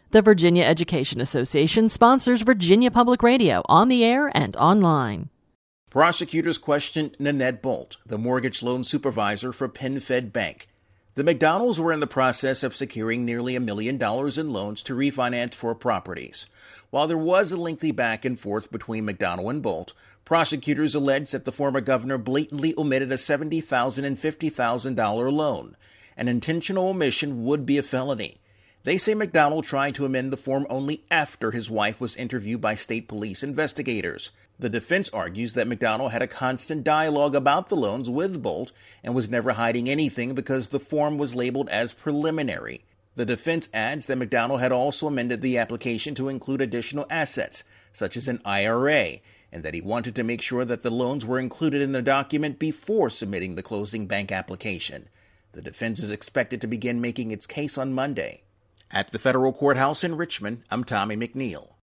The Virginia Education Association sponsors Virginia Public Radio on the air and online. Prosecutors questioned Nanette Bolt, the mortgage loan supervisor for PenFed Bank. The McDonald's were in the process of securing nearly $1 million in loans to refinance four properties. While there was a lengthy back and forth between McDonald and Bolt, prosecutors alleged that the former governor blatantly omitted a $70,000 and $50,000 loan. An intentional omission would be a felony. They say McDonald tried to amend the form only after his wife was interviewed by state police investigators. The defense argues that McDonald had a constant dialogue about the loans with Bolt and was never hiding anything because the form was labeled as preliminary. The defense adds that McDonald had also amended the application to include additional assets, such as an IRA, and that he wanted to make sure that the loans were included in the document before submitting the closing bank application. The defense is expected to begin making its case on Monday. At the federal courthouse in Richmond, I'm Tommy McNeil.